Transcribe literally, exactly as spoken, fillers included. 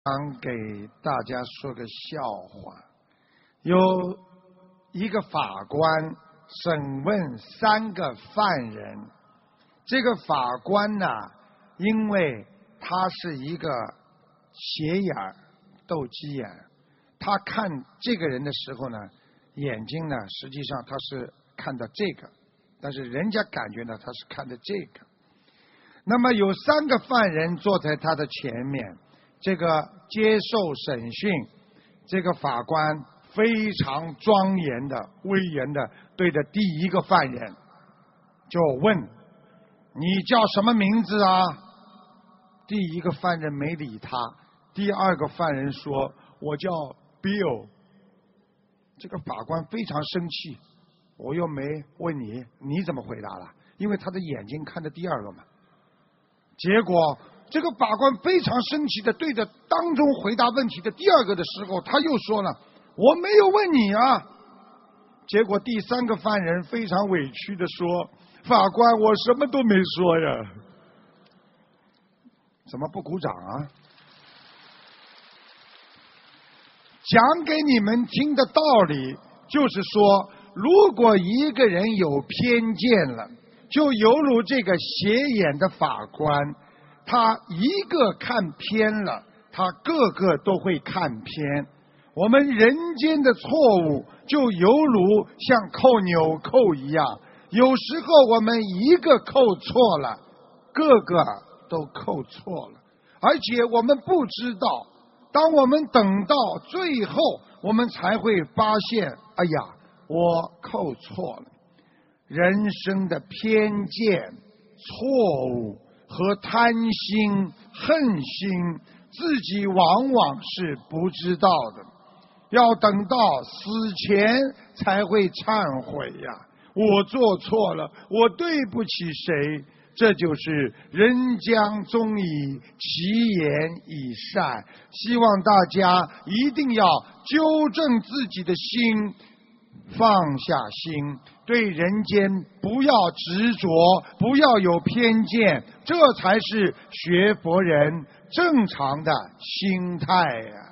想给大家说个笑话。有一个法官审问三个犯人，这个法官呢，因为他是一个斜眼儿、斗鸡眼，他看这个人的时候呢，眼睛呢，实际上他是看到这个，但是人家感觉呢，他是看的这个。那么有三个犯人坐在他的前面，这个接受审讯，这个法官非常庄严的、威严的对着第一个犯人就问：你叫什么名字啊？第一个犯人没理他，第二个犯人说：我叫 Bill。 这个法官非常生气，我又没问你，你怎么回答了？因为他的眼睛看着第二个嘛。结果这个法官非常生气的对着当中回答问题的第二个的时候，他又说了：我没有问你啊。结果第三个犯人非常委屈的说：法官，我什么都没说呀。怎么不鼓掌啊？讲给你们听的道理就是说，如果一个人有偏见了，就犹如这个斜眼的法官，他一个看偏了，他个个都会看偏。我们人间的错误就犹如像扣纽扣一样，有时候我们一个扣错了，个个都扣错了，而且我们不知道，当我们等到最后，我们才会发现，哎呀，我扣错了。人生的偏见、错误和贪心、恨心，自己往往是不知道的，要等到死前才会忏悔呀。我做错了，我对不起谁？这就是人将终以其言以善。希望大家一定要纠正自己的心，放下心，对人间不要执着，不要有偏见，这才是学佛人正常的心态呀。